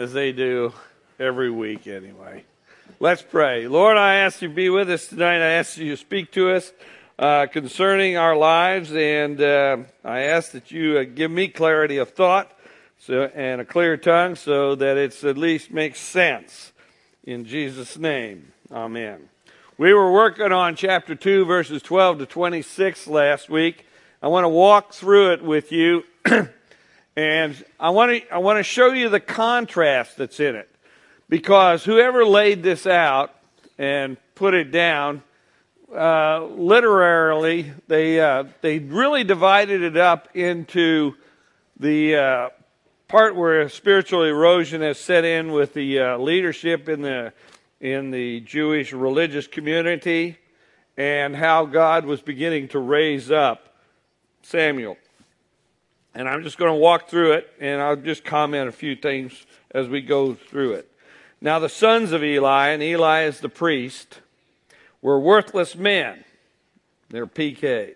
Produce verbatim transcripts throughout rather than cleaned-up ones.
as they do every week anyway. Let's pray. Lord, I ask you to be with us tonight. I ask you to speak to us uh, concerning our lives, and uh, I ask that you uh, give me clarity of thought so, and a clear tongue so that it's at least makes sense. In Jesus' name, amen. We were working on chapter two, verses twelve to twenty-six last week. I want to walk through it with you, and I want to I want to show you the contrast that's in it. Because whoever laid this out and put it down, uh, literally, they uh, they really divided it up into the uh, part where spiritual erosion has set in with the uh, leadership in the in the Jewish religious community, and how God was beginning to raise up Samuel. And I'm just going to walk through it, and I'll just comment a few things as we go through it. Now the sons of Eli, and Eli is the priest, were worthless men. They're P Ks.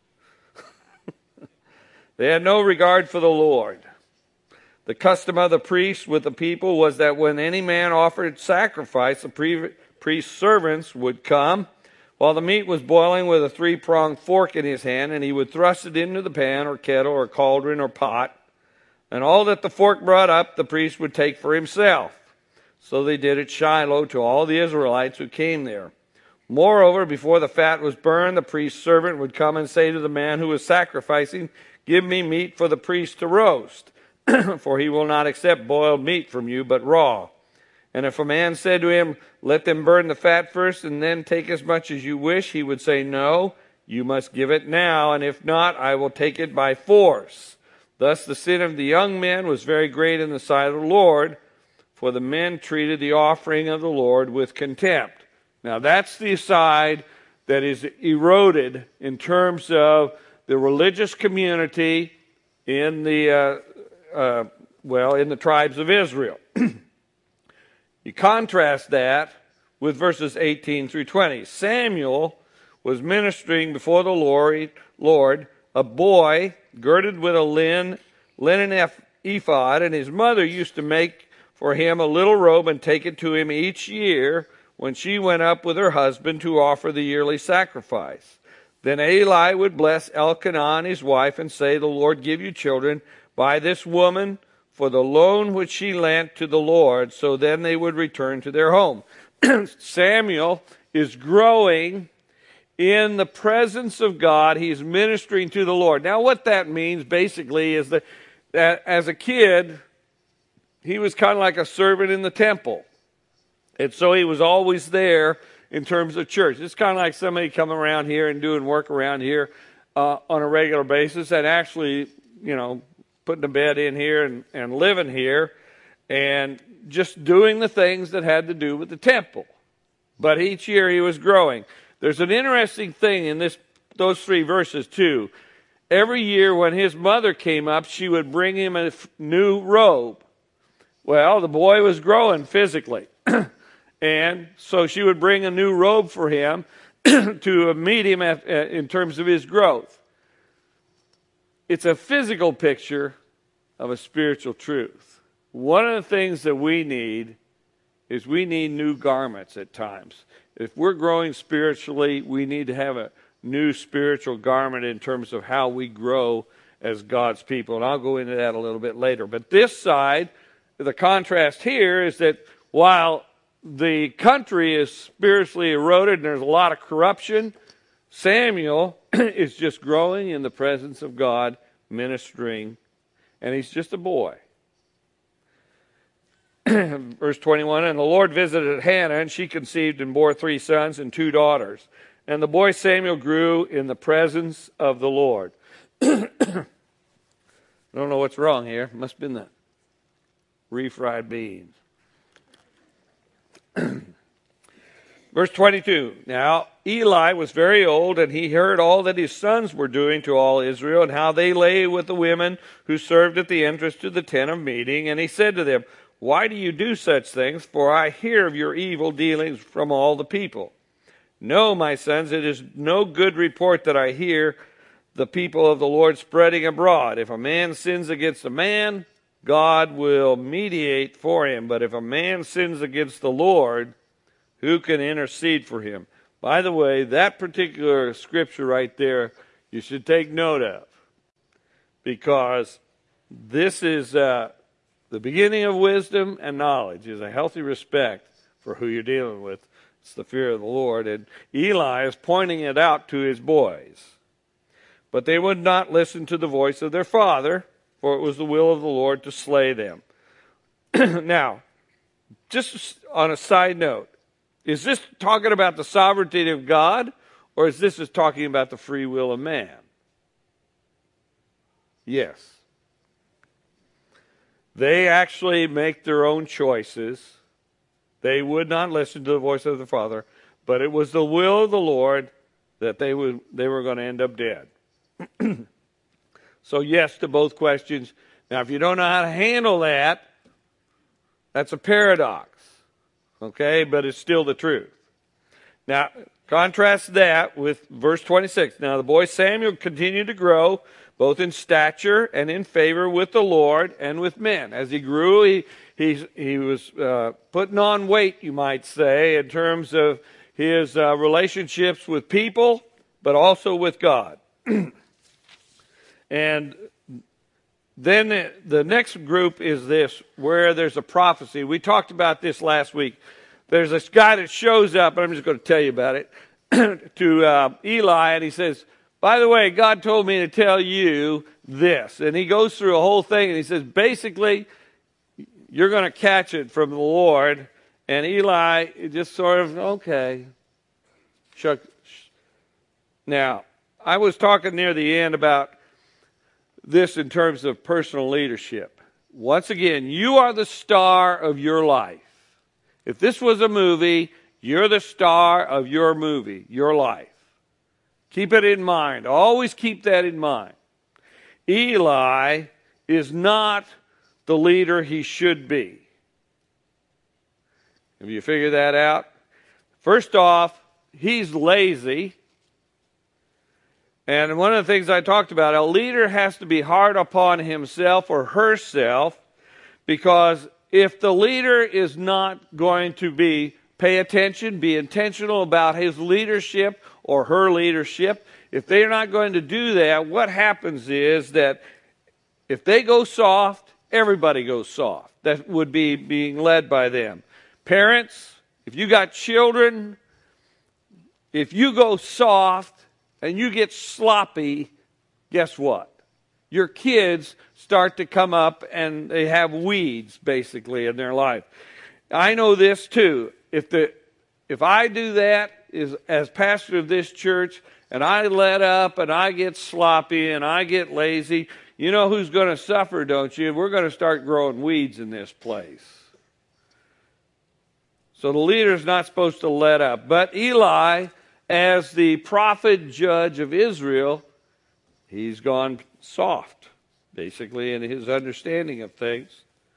They had no regard for the Lord. The custom of the priest with the people was that when any man offered sacrifice, the priest's servants would come while the meat was boiling with a three-pronged fork in his hand, and he would thrust it into the pan or kettle or cauldron or pot, and all that the fork brought up the priest would take for himself. So they did at Shiloh to all the Israelites who came there. Moreover, before the fat was burned, the priest's servant would come and say to the man who was sacrificing, "Give me meat for the priest to roast, for he will not accept boiled meat from you, but raw." And if a man said to him, "Let them burn the fat first and then take as much as you wish," he would say, "No, you must give it now, and if not, I will take it by force." Thus the sin of the young men was very great in the sight of the Lord, for the men treated the offering of the Lord with contempt. Now that's the side that is eroded in terms of the religious community in the uh, uh, well in the tribes of Israel. You contrast that with verses eighteen through twenty. Samuel was ministering before the Lord, Lord, a boy girded with a linen, linen ephod, and his mother used to make for him a little robe and take it to him each year when she went up with her husband to offer the yearly sacrifice. Then Eli would bless Elkanah, his wife, and say, "The Lord give you children by this woman for the loan which she lent to the Lord." So then they would return to their home. Samuel is growing in the presence of God. He's ministering to the Lord. Now what that means basically is that, that as a kid, he was kind of like a servant in the temple. And so he was always there in terms of church. It's kind of like somebody coming around here and doing work around here uh, on a regular basis and actually, you know, putting a bed in here and, and living here and just doing the things that had to do with the temple. But each year he was growing. There's an interesting thing in this those three verses too. Every year when his mother came up, she would bring him a new robe. Well, the boy was growing physically. And so she would bring a new robe for him to meet him at, in terms of his growth. It's a physical picture of a spiritual truth. One of the things that we need is we need new garments at times. If we're growing spiritually, we need to have a new spiritual garment in terms of how we grow as God's people. And I'll go into that a little bit later. But this side, the contrast here is that while the country is spiritually eroded and there's a lot of corruption, Samuel is just growing in the presence of God, ministering, and he's just a boy. Verse twenty-one, and the Lord visited Hannah, and she conceived and bore three sons and two daughters. And the boy Samuel grew in the presence of the Lord. I don't know what's wrong here. Must have been the refried beans. Verse twenty-two, now Eli was very old, and he heard all that his sons were doing to all Israel, and how they lay with the women who served at the entrance to the tent of meeting. And he said to them, "Why do you do such things? For I hear of your evil dealings from all the people. No, my sons, it is no good report that I hear the people of the Lord spreading abroad. If a man sins against a man, God will mediate for him. But if a man sins against the Lord, who can intercede for him? By the way, that particular scripture right there, you should take note of, because this is uh, the beginning of wisdom and knowledge, is a healthy respect for who you're dealing with. It's the fear of the Lord. And Eli is pointing it out to his boys. But they would not listen to the voice of their father, for it was the will of the Lord to slay them. Now, just on a side note, is this talking about the sovereignty of God, or is this just talking about the free will of man? Yes. They actually make their own choices. They would not listen to the voice of the Father, but it was the will of the Lord that they would they were going to end up dead. So yes to both questions. Now, if you don't know how to handle that, that's a paradox. Okay, but it's still the truth. Now, contrast that with verse twenty-six. Now, the boy Samuel continued to grow, both in stature and in favor with the Lord and with men. As he grew, he he, he was uh, putting on weight, you might say, in terms of his uh, relationships with people, but also with God. And then the, the next group is this, where there's a prophecy. We talked about this last week. There's this guy that shows up, and I'm just going to tell you about it, to uh, Eli, and he says, by the way, God told me to tell you this. And he goes through a whole thing, and he says, basically, you're going to catch it from the Lord. And Eli just sort of, okay. Shuck. Now, I was talking near the end about this in terms of personal leadership. Once again, you are the star of your life. If this was a movie, you're the star of your movie, your life. Keep it in mind. Always keep that in mind. Eli is not the leader he should be. Have you figured that out? First off, he's lazy. And one of the things I talked about, a leader has to be hard upon himself or herself, because if the leader is not going to be pay attention, be intentional about his leadership or her leadership, if they're not going to do that, what happens is that if they go soft, everybody goes soft. That would be being led by them. Parents, if you got children, if you go soft and you get sloppy, guess what? Your kids start to come up and they have weeds, basically, in their life. I know this too. If the if I do that is as pastor of this church, and I let up and I get sloppy and I get lazy, you know who's going to suffer, don't you? We're going to start growing weeds in this place. So the leader's not supposed to let up. But Eli, as the prophet judge of Israel, he's gone soft, basically, in his understanding of things.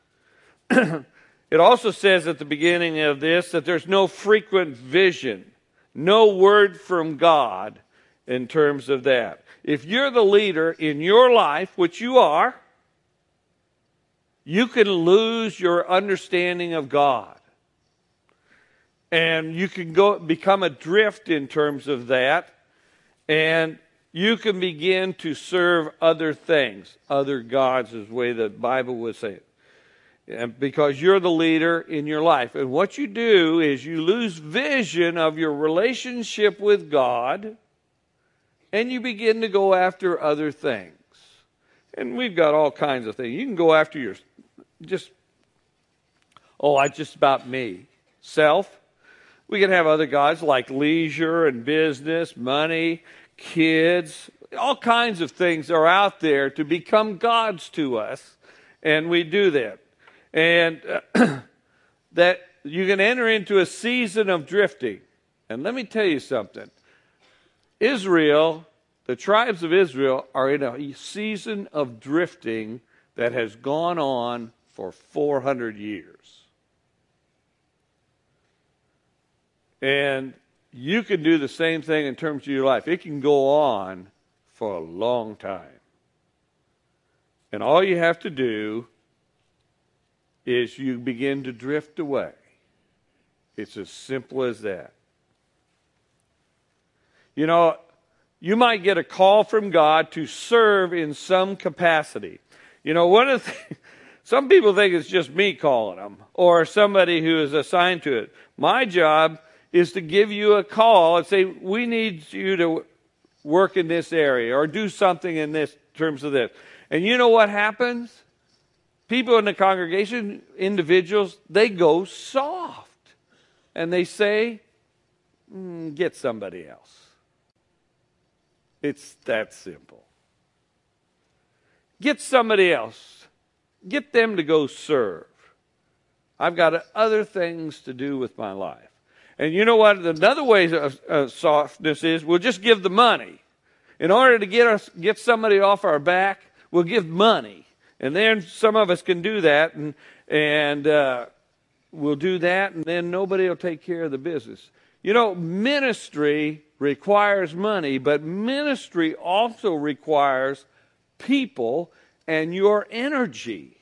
It also says at the beginning of this that there's no frequent vision, no word from God in terms of that. If you're the leader in your life, which you are, you can lose your understanding of God. And you can go become adrift in terms of that. And you can begin to serve other things, other gods, is the way the Bible would say it. And because you're the leader in your life. And what you do is you lose vision of your relationship with God, and you begin to go after other things. And we've got all kinds of things. You can go after your, just, oh, it's just about me. Self. We can have other gods like leisure and business, money, kids. All kinds of things are out there to become gods to us. And we do that. And uh, that you can enter into a season of drifting. And let me tell you something. Israel, the tribes of Israel, are in a season of drifting that has gone on for four hundred years. And you can do the same thing in terms of your life. It can go on for a long time. And all you have to do is you begin to drift away. It's as simple as that. You know, you might get a call from God to serve in some capacity. You know, one of the things, some people think it's just me calling them or somebody who is assigned to it. My job is to give you a call and say, we need you to work in this area or do something in this terms of this. And you know what happens? People in the congregation, individuals, they go soft. And they say, mm, get somebody else. It's that simple. Get somebody else. Get them to go serve. I've got other things to do with my life. And you know what? Another way of, of softness is we'll just give the money. In order to get us get somebody off our back, we'll give money. And then some of us can do that, and and uh, we'll do that, and then nobody will take care of the business. You know, ministry requires money, but ministry also requires people and your energy.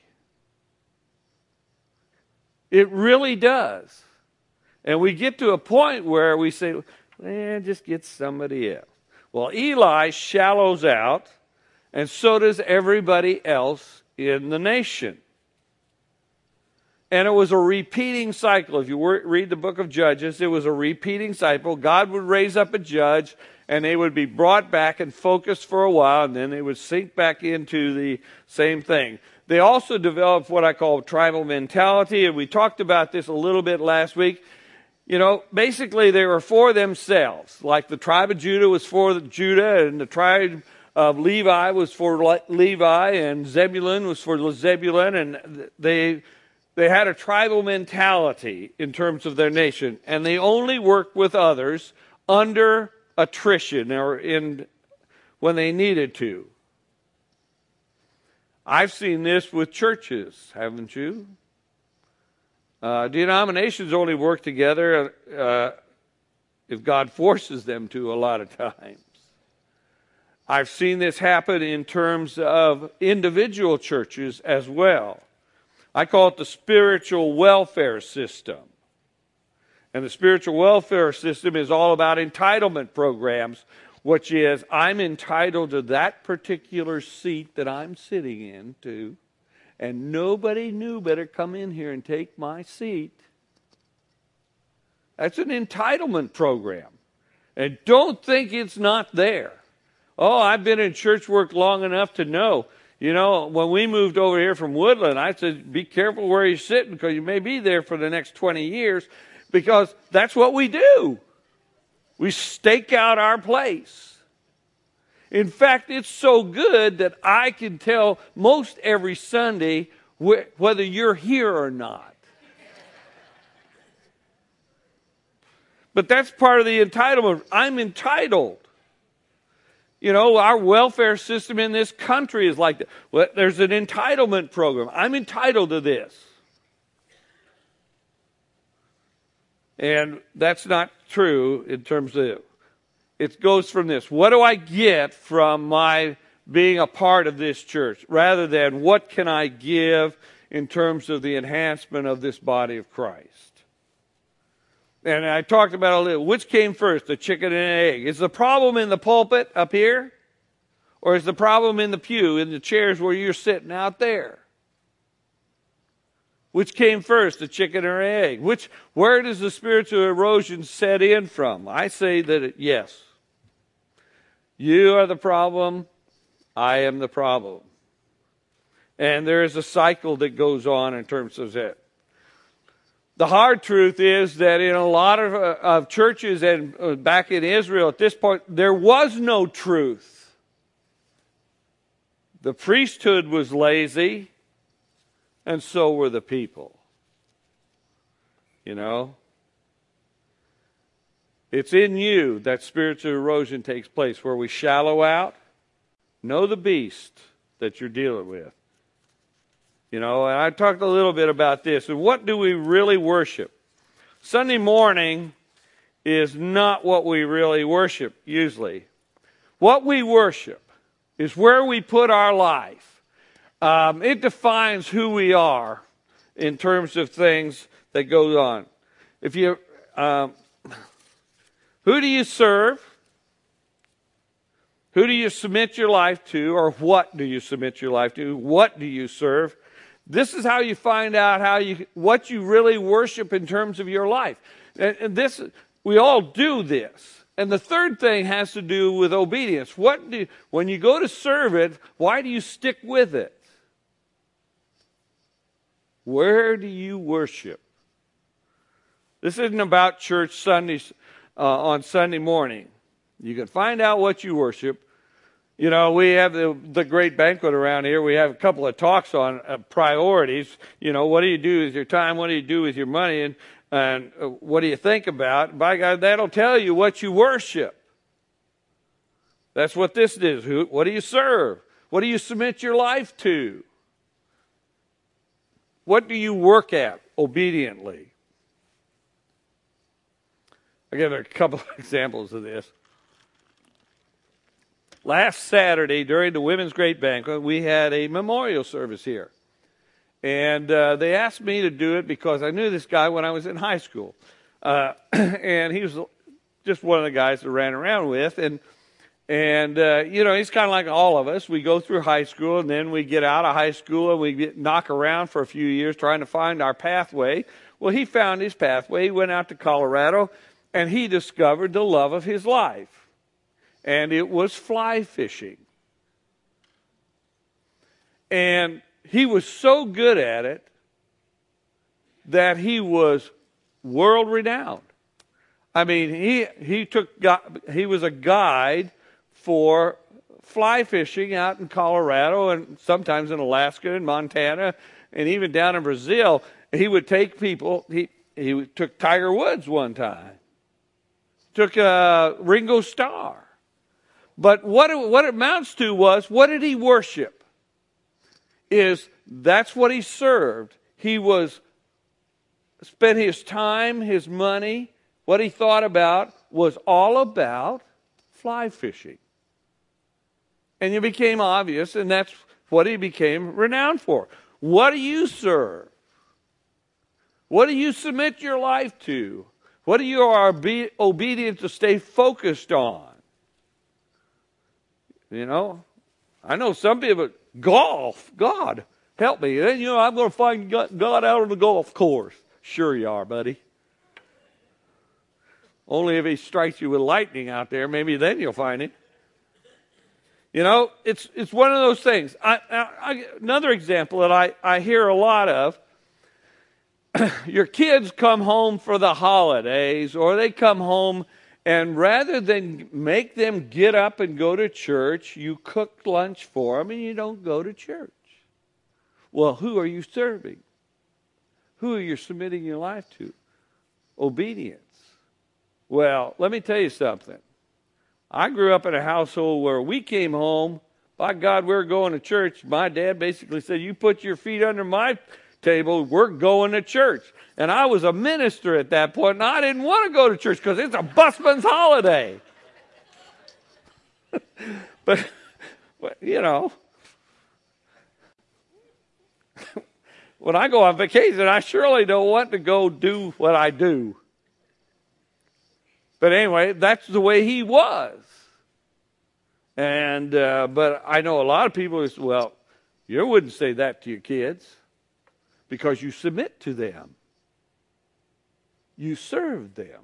It really does. And we get to a point where we say, eh, just get somebody else. Well, Eli shallows out, and so does everybody else in the nation. And it was a repeating cycle. If you read the book of Judges, it was a repeating cycle. God would raise up a judge, and they would be brought back and focused for a while, and then they would sink back into the same thing. They also developed what I call tribal mentality, and we talked about this a little bit last week. You know, basically they were for themselves. Like the tribe of Judah was for Judah, and the tribe of Levi was for Levi, and Zebulun was for Zebulun, and they they had a tribal mentality in terms of their nation, and they only worked with others under attrition or in when they needed to. I've seen this with churches, haven't you? Uh, denominations only work together uh, if God forces them to a lot of times. I've seen this happen in terms of individual churches as well. I call it the spiritual welfare system. And the spiritual welfare system is all about entitlement programs, which is I'm entitled to that particular seat that I'm sitting in to, and nobody new better come in here and take my seat. That's an entitlement program. And don't think it's not there. Oh, I've been in church work long enough to know. You know, when we moved over here from Woodland, I said, be careful where you're sitting because you may be there for the next twenty years, because that's what we do. We stake out our place. In fact, it's so good that I can tell most every Sunday wh- whether you're here or not. But that's part of the entitlement. I'm entitled. You know, our welfare system in this country is like that. Well, there's an entitlement program. I'm entitled to this. And that's not true in terms of, it goes from this. What do I get from my being a part of this church? Rather than what can I give in terms of the enhancement of this body of Christ? And I talked about a little, which came first, the chicken and egg? Is the problem in the pulpit up here? Or is the problem in the pew, in the chairs where you're sitting out there? Which came first, the chicken or egg? Which, where does the spiritual erosion set in from? I say that, it, yes. You are the problem. I am the problem. And there is a cycle that goes on in terms of that. The hard truth is that in a lot of, uh, of churches and uh, back in Israel at this point, there was no truth. The priesthood was lazy, and so were the people. You know? It's in you that spiritual erosion takes place, where we shallow out. Know the beast that you're dealing with. You know, and I talked a little bit about this. And what do we really worship? Sunday morning is not what we really worship, usually. What we worship is where we put our life. Um, it defines who we are. in terms of things that go on. If you, um, who do you serve? Who do you submit your life to, or what do you submit your life to? What do you serve? This is how you find out how you what you really worship in terms of your life. And, and this, we all do this. And the third thing has to do with obedience. What do when you go to serve it, why do you stick with it? Where do you worship? This isn't about church Sundays uh, on Sunday morning. You can find out what you worship. You know, we have the, the great banquet around here. We have a couple of talks on uh, priorities. You know, what do you do with your time? What do you do with your money? And, and uh, what do you think about? By God, that'll tell you what you worship. That's what this is. Who, what do you serve? What do you submit your life to? What do you work at obediently? I'll give a couple of examples of this. Last Saturday, during the Women's Great Banquet, we had a memorial service here. And uh, they asked me to do it because I knew this guy when I was in high school. Uh, and he was just one of the guys I ran around with. And, and uh, you know, he's kind of like all of us. We go through high school, and then we get out of high school, and we get, knock around for a few years trying to find our pathway. Well, he found his pathway. He went out to Colorado, and he discovered the love of his life. And it was fly fishing. And he was so good at it that he was world renowned. I mean, he he took he was a guide for fly fishing out in Colorado and sometimes in Alaska and Montana and even down in Brazil. He would take people. He he took Tiger Woods one time. Took uh, Ringo Starr. But what it, what it amounts to was, what did he worship? Is that's what he served. He was spent his time, his money, what he thought about was all about fly fishing. And it became obvious, and that's what he became renowned for. What do you serve? What do you submit your life to? What do you are obe- obedient to stay focused on? You know, I know some people, golf, God, help me. Then, you know, I'm going to find God out on the golf course. Sure you are, buddy. Only if he strikes you with lightning out there, maybe then you'll find him. You know, it's it's one of those things. I, I, another example that I, I hear a lot of, your kids come home for the holidays, or they come home, and rather than make them get up and go to church, you cook lunch for them and you don't go to church. Well, who are you serving? Who are you submitting your life to? Obedience. Well, let me tell you something. I grew up in a household where we came home, by God, we were going to church. My dad basically said, you put your feet under my table, we're going to church. And I was a minister at that point, and I didn't want to go to church because it's a busman's holiday. but, but, you know, when I go on vacation, I surely don't want to go do what I do. But anyway, that's the way he was. And uh, but I know a lot of people who say, well, you wouldn't say that to your kids because you submit to them. You serve them.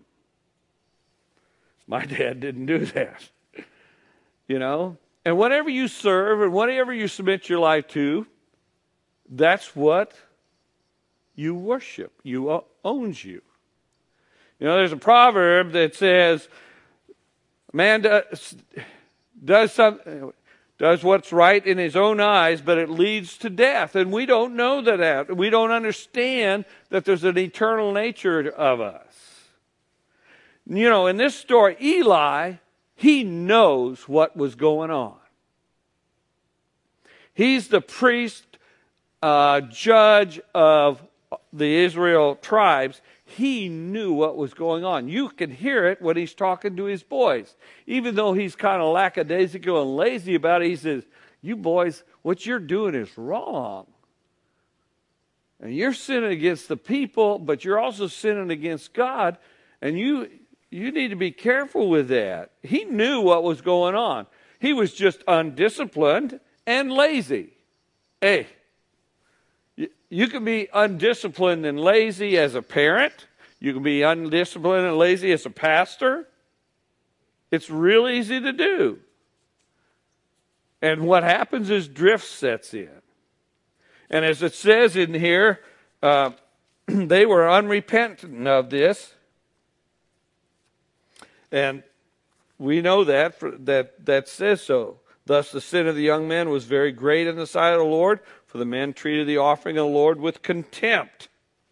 My dad didn't do that. You know? And whatever you serve and whatever you submit your life to, that's what you worship. You owns you. You know, there's a proverb that says, man does, does, some, does what's right in his own eyes, but it leads to death. And we don't know that. We don't understand that there's an eternal nature of us. You know, in this story, Eli, he knows what was going on. He's the priest, uh, judge of the Israel tribes. He knew what was going on. You can hear it when he's talking to his boys. Even though he's kind of lackadaisical and lazy about it, he says, you boys, what you're doing is wrong. And you're sinning against the people, but you're also sinning against God. And you you need to be careful with that. He knew what was going on. He was just undisciplined and lazy. Hey, you, you can be undisciplined and lazy as a parent. You can be undisciplined and lazy as a pastor. It's real easy to do. And what happens is drift sets in. And as it says in here, uh, they were unrepentant of this. And we know that, for, that that says so. Thus the sin of the young men was very great in the sight of the Lord, for the men treated the offering of the Lord with contempt.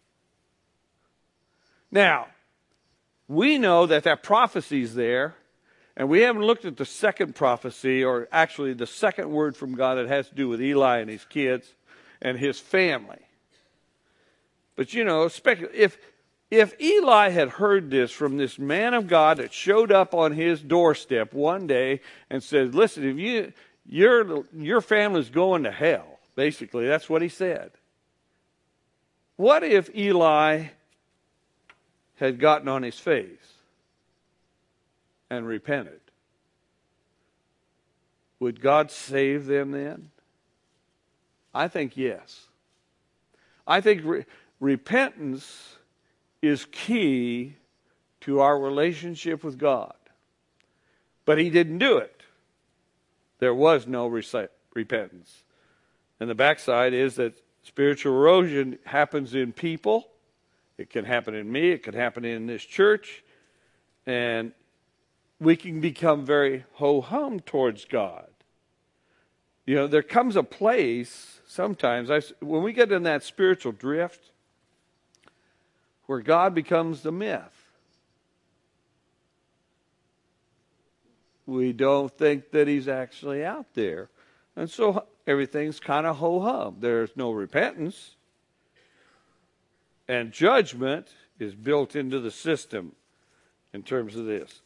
Now, we know that that prophecy's there, and we haven't looked at the second prophecy, or actually the second word from God that has to do with Eli and his kids and his family. But you know, if if Eli had heard this from this man of God that showed up on his doorstep one day and said, "Listen, if you your your family's going to hell," basically that's what he said. What if Eli had gotten on his face and repented? Would God save them then? I think yes. I think re- repentance is key to our relationship with God. But he didn't do it. There was no re- repentance. And the backside is that spiritual erosion happens in people. It can happen in me. It can happen in this church. And we can become very ho-hum towards God. You know, there comes a place sometimes, I, when we get in that spiritual drift, where God becomes the myth. We don't think that he's actually out there. And so everything's kind of ho-hum. There's no repentance. And judgment is built into the system in terms of this.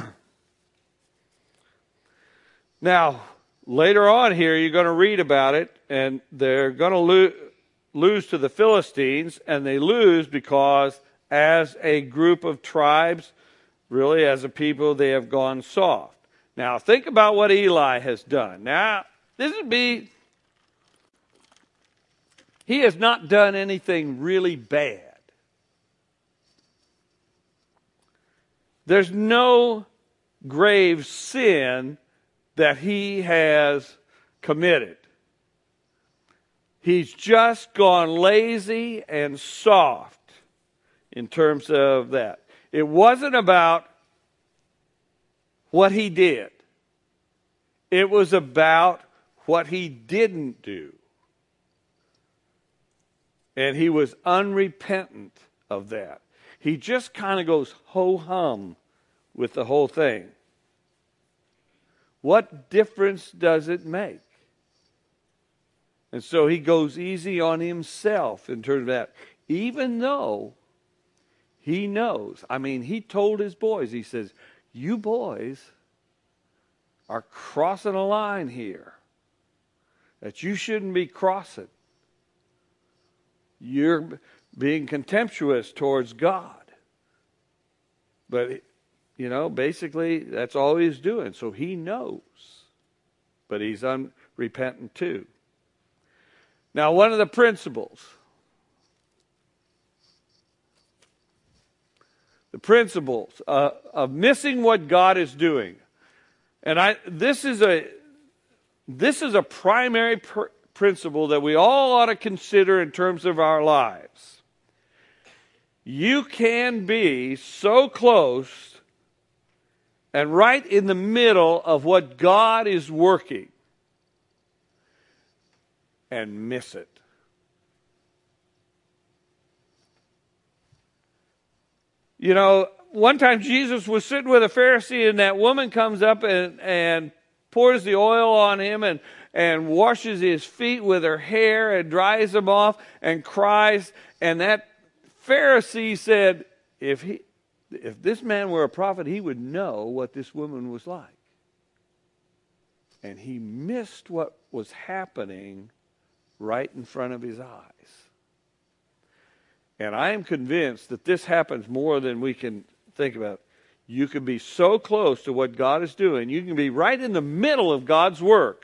Now, later on here, you're going to read about it, and they're going to lo- lose to the Philistines, and they lose because as a group of tribes, really as a people, they have gone soft. Now, think about what Eli has done. Now, this would be, he has not done anything really bad. There's no grave sin that he has committed. He's just gone lazy and soft in terms of that. It wasn't about what he did. It was about what he didn't do. And he was unrepentant of that. He just kind of goes ho-hum with the whole thing. What difference does it make? And so he goes easy on himself in terms of that. Even though he knows. I mean, he told his boys, he says, you boys are crossing a line here that you shouldn't be crossing. You're being contemptuous towards God. But, you know, basically that's all he's doing. So he knows. But he's unrepentant too. Now, one of the principles, the principles uh, of missing what God is doing, and I this is a this is a primary pr- principle that we all ought to consider in terms of our lives. You can be so close and right in the middle of what God is working and miss it. You know, one time Jesus was sitting with a Pharisee, and that woman comes up and, and pours the oil on him and, and washes his feet with her hair and dries them off and cries. And that Pharisee said, if he, if this man were a prophet, he would know what this woman was like. And he missed what was happening right in front of his eyes. And I am convinced that this happens more than we can think about. You can be so close to what God is doing. You can be right in the middle of God's work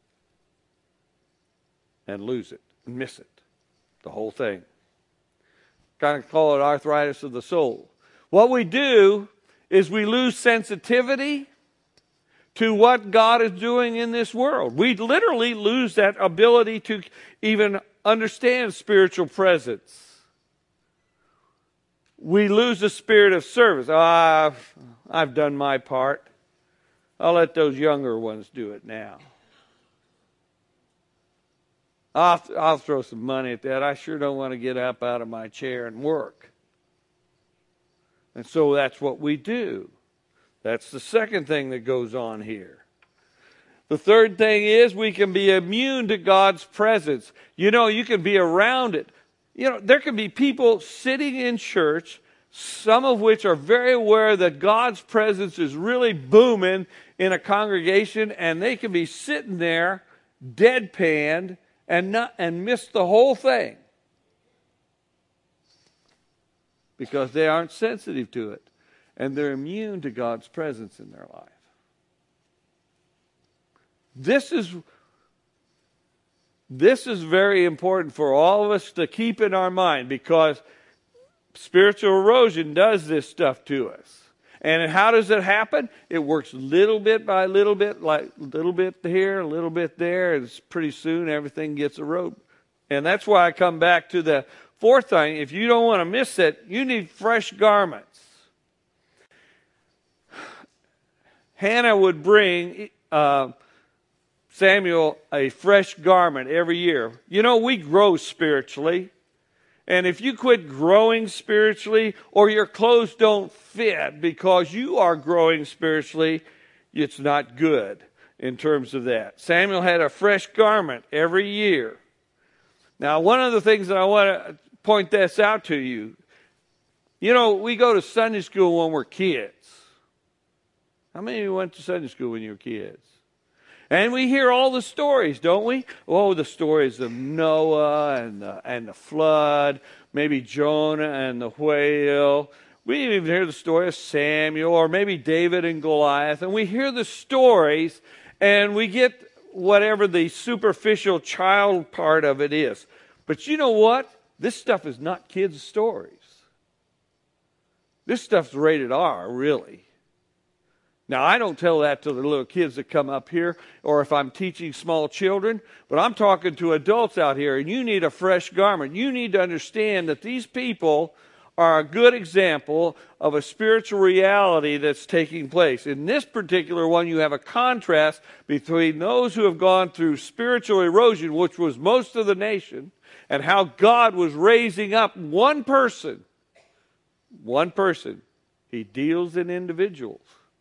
and lose it, and miss it, the whole thing. Kind of call it arthritis of the soul. What we do is we lose sensitivity to what God is doing in this world. We literally lose that ability to even understand spiritual presence. We lose the spirit of service. Oh, I've, I've done my part. I'll let those younger ones do it now. I'll, I'll throw some money at that. I sure don't want to get up out of my chair and work. And so that's what we do. That's the second thing that goes on here. The third thing is we can be immune to God's presence. You know, you can be around it. You know, there can be people sitting in church, some of which are very aware that God's presence is really booming in a congregation, and they can be sitting there deadpanned and not and miss the whole thing because they aren't sensitive to it. And they're immune to God's presence in their life. This is, this is very important for all of us to keep in our mind, because spiritual erosion does this stuff to us. And how does it happen? It works little bit by little bit, like a little bit here, a little bit there, and pretty soon everything gets eroded. And that's why I come back to the fourth thing. If you don't want to miss it, you need fresh garments. Hannah would bring uh, Samuel a fresh garment every year. You know, we grow spiritually. And if you quit growing spiritually, or your clothes don't fit because you are growing spiritually, it's not good in terms of that. Samuel had a fresh garment every year. Now, one of the things that I want to point this out to you, you know, we go to Sunday school when we're kids. How many of you went to Sunday school when you were kids? And we hear all the stories, don't we? Oh, the stories of Noah and the, and the flood, maybe Jonah and the whale. We even hear the story of Samuel, or maybe David and Goliath. And we hear the stories, and we get whatever the superficial child part of it is. But you know what? This stuff is not kids' stories. This stuff's rated R, really. Now, I don't tell that to the little kids that come up here, or if I'm teaching small children, but I'm talking to adults out here, and you need a fresh garment. You need to understand that these people are a good example of a spiritual reality that's taking place. In this particular one, you have a contrast between those who have gone through spiritual erosion, which was most of the nation, and how God was raising up one person. One person. He deals in individuals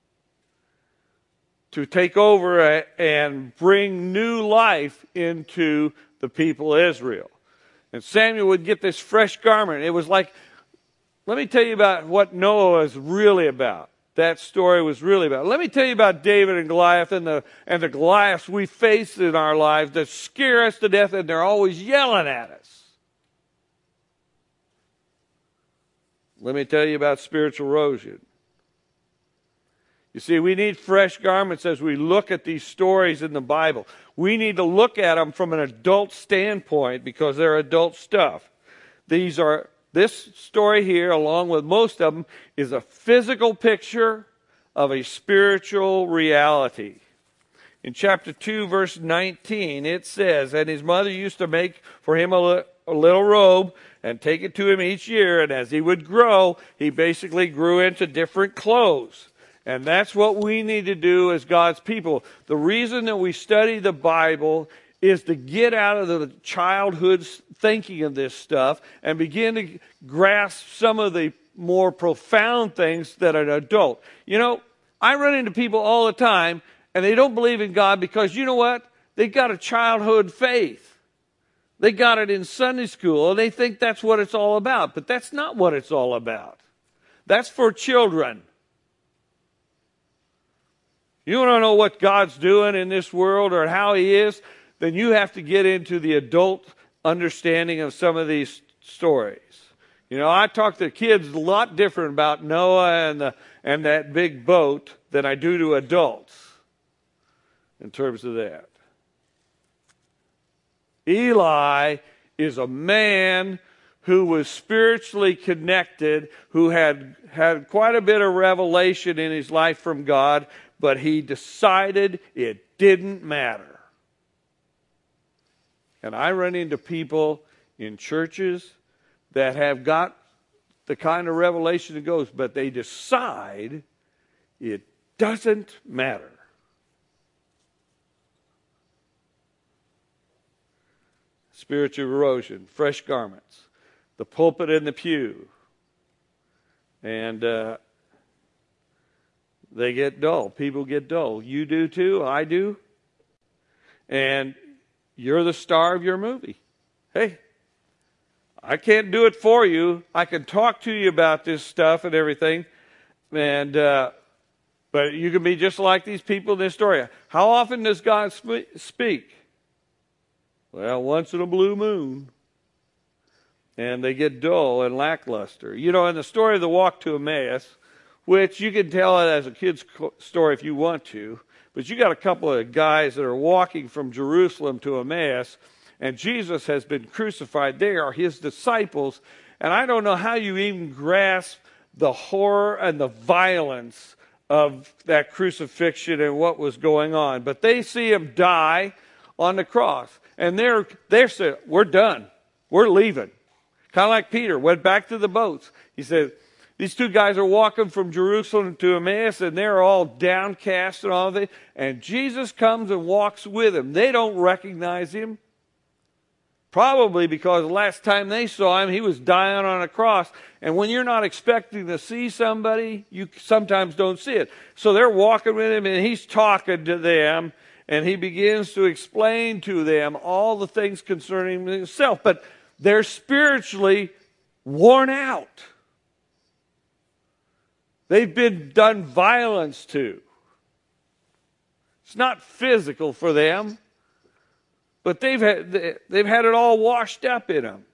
to take over and bring new life into the people of Israel. And Samuel would get this fresh garment. It was like, let me tell you about what Noah is really about. That story was really about. Let me tell you about David and Goliath and the, and the Goliaths we face in our lives that scare us to death, and they're always yelling at us. Let me tell you about spiritual erosion. You see, we need fresh garments as we look at these stories in the Bible. We need to look at them from an adult standpoint because they're adult stuff. These are, this story here, along with most of them, is a physical picture of a spiritual reality. In chapter two, verse nineteen, it says, "And his mother used to make for him a, li- a little robe and take it to him each year. And as he would grow, he basically grew into different clothes." And that's what we need to do as God's people. The reason that we study the Bible is to get out of the childhood thinking of this stuff and begin to grasp some of the more profound things that an adult. You know, I run into people all the time, and they don't believe in God because, you know what? They got a childhood faith. They got it in Sunday school, and they think that's what it's all about. But that's not what it's all about. That's for children. You want to know what God's doing in this world or how He is, then you have to get into the adult understanding of some of these stories. You know, I talk to kids a lot different about Noah and the, and that big boat than I do to adults in terms of that. Eli is a man who was spiritually connected, who had had quite a bit of revelation in his life from God, but he decided it didn't matter. And I run into people in churches that have got the kind of revelation that goes, but they decide it doesn't matter. Spiritual erosion, fresh garments, the pulpit and the pew. And uh, they get dull. People get dull. You do too. I do. And you're the star of your movie. Hey, I can't do it for you. I can talk to you about this stuff and everything. And uh, but you can be just like these people in this story. How often does God sp- speak? Well, once in a blue moon. And they get dull and lackluster. You know, in the story of the walk to Emmaus, which you can tell it as a kid's story if you want to, but you got a couple of guys that are walking from Jerusalem to Emmaus, and Jesus has been crucified. They are his disciples, and I don't know how you even grasp the horror and the violence of that crucifixion and what was going on. But they see him die on the cross, and they're they're saying, "We're done. We're leaving." Kind of like Peter went back to the boats. He said, these two guys are walking from Jerusalem to Emmaus, and they're all downcast and all that. And Jesus comes and walks with them. They don't recognize him. Probably because the last time they saw him, he was dying on a cross. And when you're not expecting to see somebody, you sometimes don't see it. So they're walking with him, and he's talking to them. And he begins to explain to them all the things concerning himself. But they're spiritually worn out. They've been done violence to. It's not physical for them, but they've had, they've had it all washed up in them.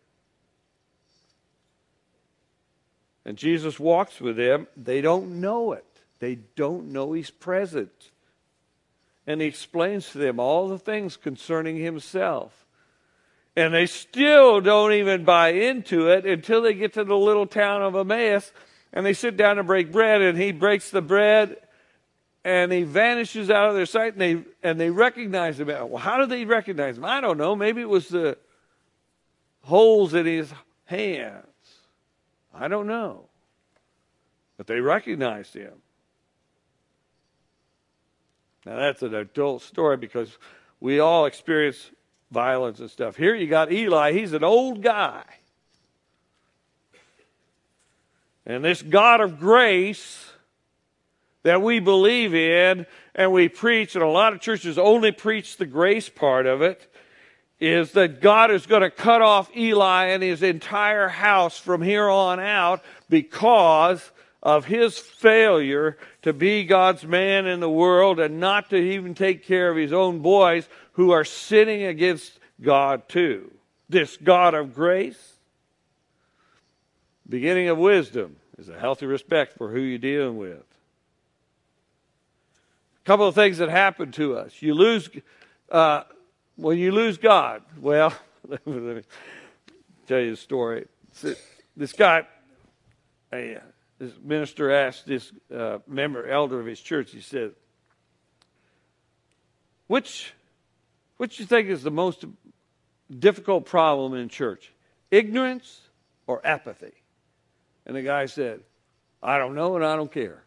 And Jesus walks with them. They don't know it. They don't know he's present. And he explains to them all the things concerning himself. And they still don't even buy into it until they get to the little town of Emmaus, and they sit down to break bread, and he breaks the bread, and he vanishes out of their sight, and they and they recognize him. Well, how do they recognize him? I don't know. Maybe it was the holes in his hands. I don't know. But they recognized him. Now, that's an adult story because we all experience violence and stuff. Here you got Eli. He's an old guy. And this God of grace that we believe in and we preach, and a lot of churches only preach the grace part of it, is that God is going to cut off Eli and his entire house from here on out because of his failure to be God's man in the world and not to even take care of his own boys who are sinning against God too. This God of grace, beginning of wisdom, is a healthy respect for who you're dealing with. A couple of things that happen to us. You lose, uh, when you lose God, well, let me tell you a story. This guy, a, this minister asked this uh, member, elder of his church, he said, which, which do you think is the most difficult problem in church? Ignorance or apathy? And the guy said, I don't know and I don't care.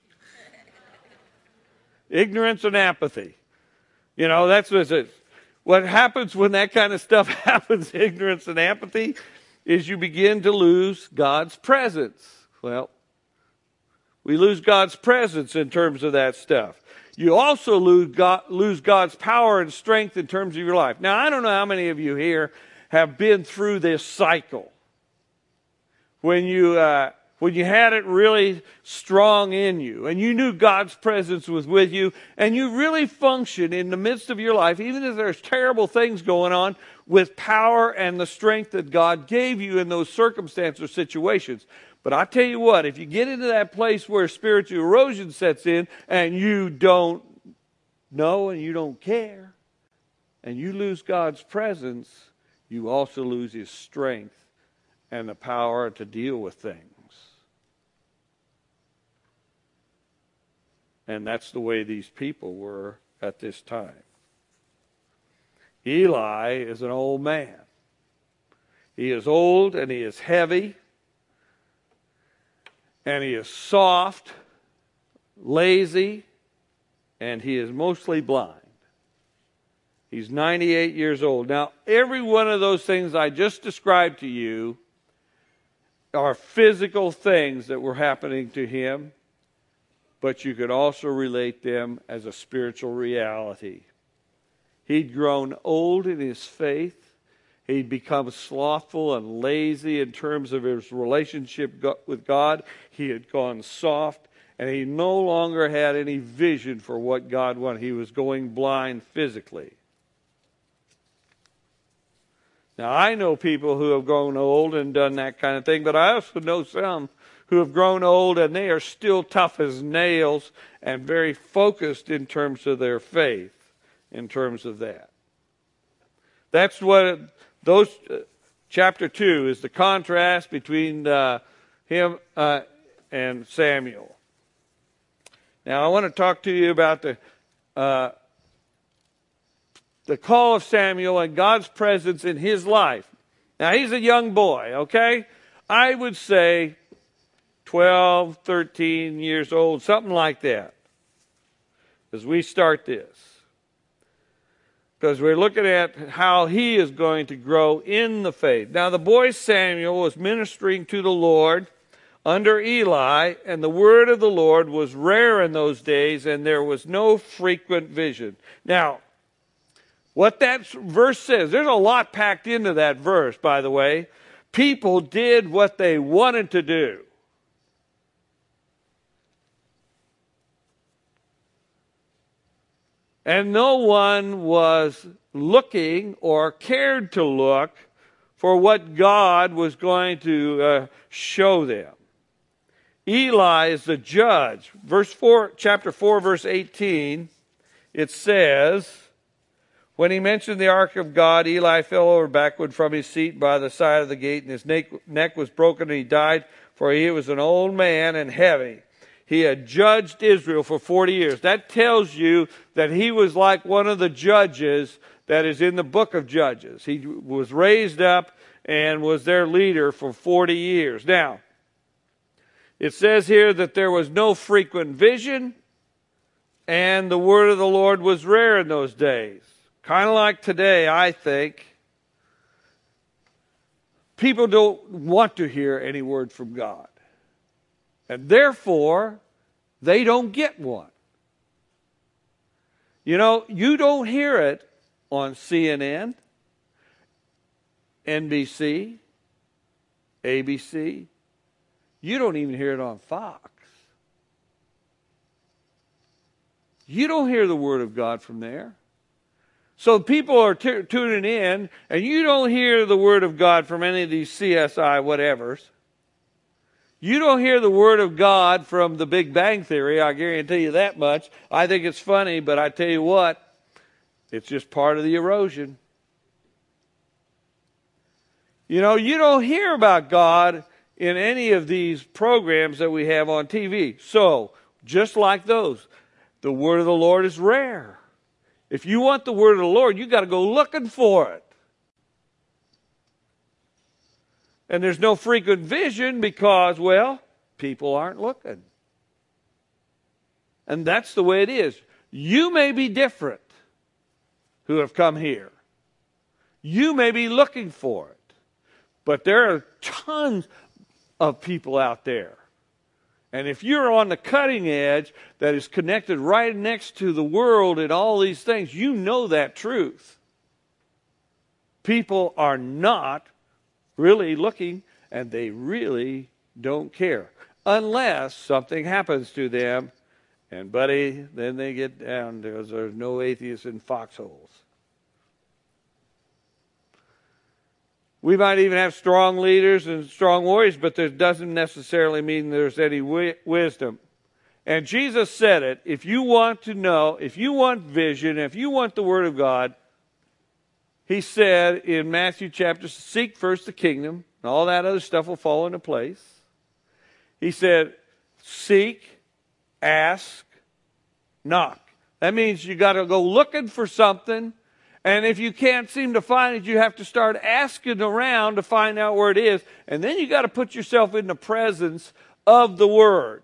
Ignorance and apathy. You know, that's what it is. What happens when that kind of stuff happens, ignorance and apathy, is you begin to lose God's presence. Well, we lose God's presence in terms of that stuff. You also lose, God, lose God's power and strength in terms of your life. Now, I don't know how many of you here have been through this cycle. When you, uh, when you had it really strong in you, and you knew God's presence was with you, and you really function in the midst of your life, even if there's terrible things going on, with power and the strength that God gave you in those circumstances or situations. But I tell you what, if you get into that place where spiritual erosion sets in, and you don't know and you don't care, and you lose God's presence, you also lose His strength and the power to deal with things. And that's the way these people were at this time. Eli is an old man. He is old and he is heavy. And he is soft, lazy, and he is mostly blind. He's ninety-eight years old. Now, every one of those things I just described to you are physical things that were happening to him, but you could also relate them as a spiritual reality. He'd grown old in his faith. He'd become slothful and lazy in terms of his relationship with God. He had gone soft, and he no longer had any vision for what God wanted. He was going blind physically. Now, I know people who have grown old and done that kind of thing, but I also know some who have grown old and they are still tough as nails and very focused in terms of their faith, in terms of that. That's what those uh, chapter two is, the contrast between uh, him uh, and Samuel. Now I want to talk to you about the uh, the call of Samuel and God's presence in his life. Now he's a young boy, okay? I would say twelve, thirteen years old, something like that, as we start this. Because we're looking at how he is going to grow in the faith. Now the boy Samuel was ministering to the Lord under Eli, and the word of the Lord was rare in those days, and there was no frequent vision. Now, what that verse says, there's a lot packed into that verse, by the way. People did what they wanted to do. And no one was looking or cared to look for what God was going to uh, show them. Eli is the judge. Verse four, chapter four, verse eighteen, it says, when he mentioned the ark of God, Eli fell over backward from his seat by the side of the gate, and his neck, neck was broken, and he died, for he was an old man and heavy. He had judged Israel for forty years. That tells you that he was like one of the judges that is in the book of Judges. He was raised up and was their leader for forty years. Now, it says here that there was no frequent vision, and the word of the Lord was rare in those days. Kind of like today, I think. People don't want to hear any word from God. And therefore, they don't get one. You know, you don't hear it on C N N, N B C, A B C. You don't even hear it on Fox. You don't hear the Word of God from there. So people are t- tuning in, and you don't hear the Word of God from any of these C S I whatevers. You don't hear the Word of God from the Big Bang Theory, I guarantee you that much. I think it's funny, but I tell you what, it's just part of the erosion. You know, you don't hear about God in any of these programs that we have on T V. So, just like those, the Word of the Lord is rare. If you want the Word of the Lord, you've got to go looking for it. And there's no frequent vision because, well, people aren't looking. And that's the way it is. You may be different who have come here. You may be looking for it. But there are tons of people out there. And if you're on the cutting edge that is connected right next to the world and all these things, you know that truth. People are not really looking, and they really don't care. Unless something happens to them, and buddy, then they get down because there's no atheists in foxholes. We might even have strong leaders and strong warriors, but that doesn't necessarily mean there's any wi- wisdom. And Jesus said it, if you want to know, if you want vision, if you want the Word of God, he said in Matthew chapter, seek first the kingdom, and all that other stuff will fall into place. He said, seek, ask, knock. That means you got to go looking for something. And if you can't seem to find it, you have to start asking around to find out where it is. And then you got to put yourself in the presence of the Word.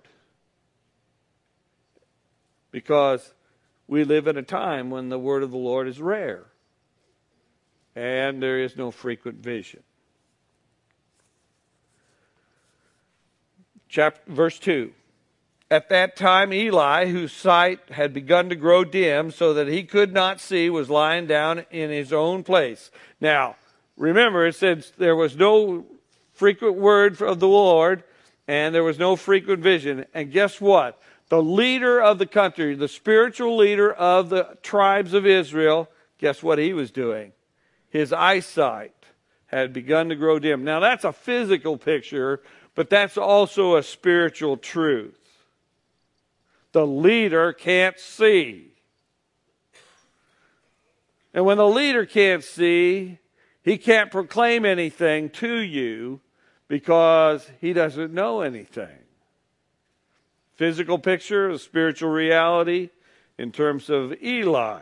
Because we live in a time when the Word of the Lord is rare. And there is no frequent vision. Chapter, verse two. At that time, Eli, whose sight had begun to grow dim so that he could not see, was lying down in his own place. Now, remember, it said there was no frequent word of the Lord, and there was no frequent vision. And guess what? The leader of the country, the spiritual leader of the tribes of Israel, guess what he was doing? His eyesight had begun to grow dim. Now, that's a physical picture, but that's also a spiritual truth. The leader can't see. And when the leader can't see, he can't proclaim anything to you because he doesn't know anything. Physical picture of spiritual reality in terms of Eli.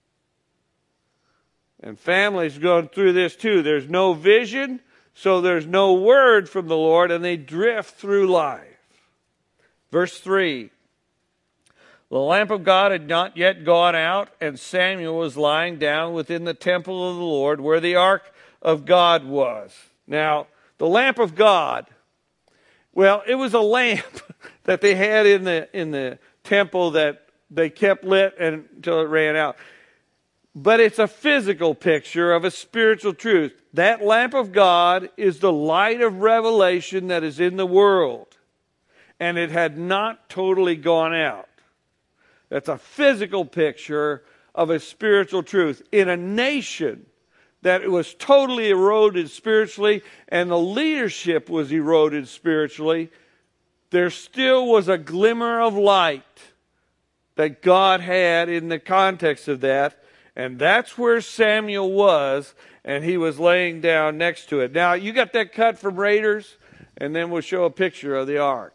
And families going through this too. There's no vision, so there's no word from the Lord, and they drift through life. Verse three. The lamp of God had not yet gone out, and Samuel was lying down within the temple of the Lord where the ark of God was. Now, the lamp of God, well, it was a lamp that they had in the in the temple that they kept lit until it ran out. But it's a physical picture of a spiritual truth. That lamp of God is the light of revelation that is in the world. And it had not totally gone out. That's a physical picture of a spiritual truth. In a nation that was totally eroded spiritually and the leadership was eroded spiritually, there still was a glimmer of light that God had in the context of that. And that's where Samuel was, and he was laying down next to it. Now, you got that cut from Raiders, and then we'll show a picture of the ark.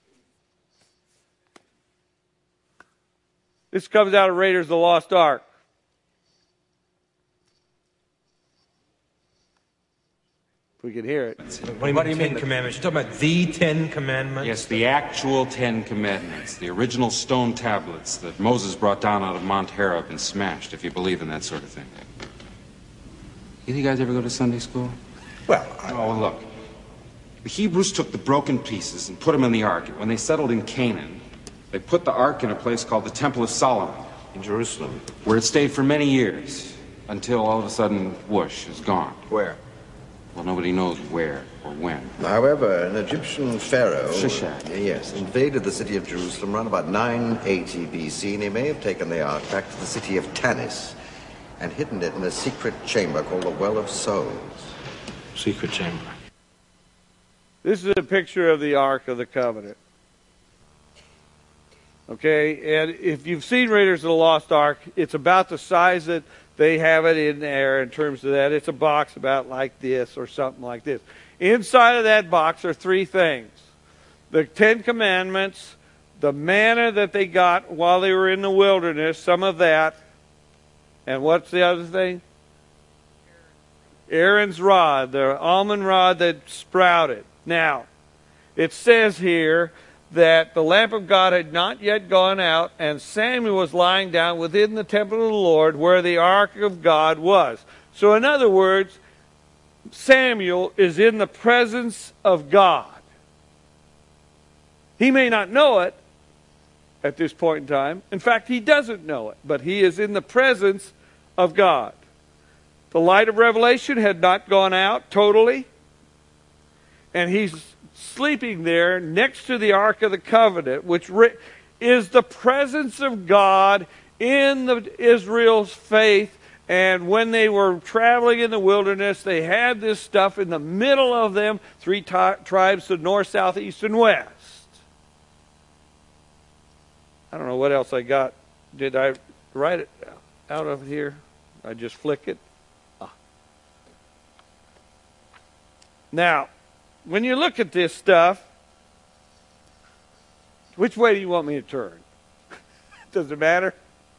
This comes out of Raiders of the Lost Ark. If we could hear it. What do you, what do you mean commandments? You're talking about the Ten Commandments? Yes, the actual Ten Commandments. The original stone tablets that Moses brought down out of Mount Horeb and smashed, if you believe in that sort of thing. You think you guys ever go to Sunday school? Well, I... Oh, look. The Hebrews took the broken pieces and put them in the ark. When they settled in Canaan, they put the ark in a place called the Temple of Solomon. In Jerusalem. Where it stayed for many years, until all of a sudden, whoosh, it's gone. Where? Well, nobody knows where or when. However, an Egyptian pharaoh... Shishak. Yes, invaded the city of Jerusalem around about nine eighty B C, and he may have taken the ark back to the city of Tanis and hidden it in a secret chamber called the Well of Souls. Secret chamber. This is a picture of the Ark of the Covenant. Okay, and if you've seen Raiders of the Lost Ark, it's about the size that they have it in there in terms of that. It's a box about like this or something like this. Inside of that box are three things. The Ten Commandments, the manna that they got while they were in the wilderness, some of that. And what's the other thing? Aaron's rod, the almond rod that sprouted. Now, it says here that the lamp of God had not yet gone out, and Samuel was lying down within the temple of the Lord where the ark of God was. So in other words, Samuel is in the presence of God. He may not know it at this point in time. In fact, he doesn't know it, but he is in the presence of God. The light of revelation had not gone out totally, and he's sleeping there next to the Ark of the Covenant, which is the presence of God in the Israel's faith. And when they were traveling in the wilderness, they had this stuff in the middle of them, three t- tribes, the north, south, east, and west. I don't know what else I got. Did I write it out of here? I just flick it. Ah. Now, when you look at this stuff, which way do you want me to turn? Does it matter?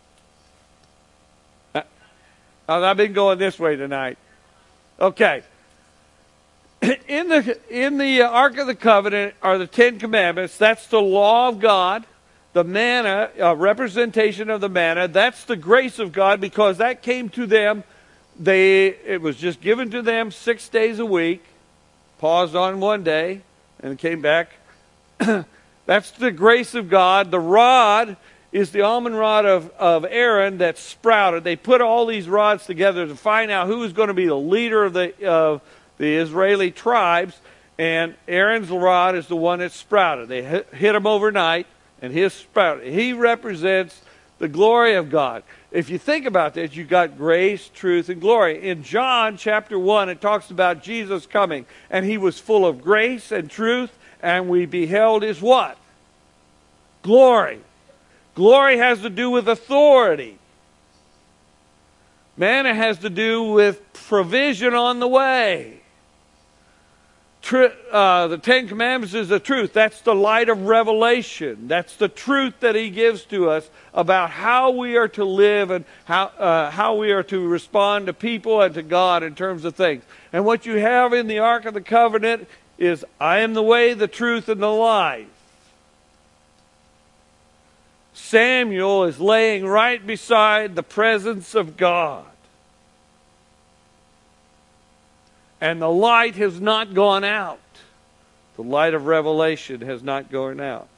I've been going this way tonight. Okay. In the in the Ark of the Covenant are the Ten Commandments. That's the law of God. The manna, a representation of the manna. That's the grace of God, because that came to them. They it was just given to them six days a week. Paused on one day and came back. That's the grace of God. The rod is the almond rod of, of Aaron that sprouted. They put all these rods together to find out who was going to be the leader of the of the Israeli tribes. And Aaron's rod is the one that sprouted. They hit, hit him overnight, and his sprouted. He represents the glory of God. If you think about this, you got grace, truth, and glory. In John chapter one, it talks about Jesus coming, and he was full of grace and truth, and we beheld his what? Glory. Glory has to do with authority. Manna has to do with provision on the way. Tr- uh, the Ten Commandments is the truth. That's the light of revelation. That's the truth that he gives to us about how we are to live and how, uh, how we are to respond to people and to God in terms of things. And what you have in the Ark of the Covenant is, I am the way, the truth, and the life. Samuel is laying right beside the presence of God. And the light has not gone out. The light of revelation has not gone out.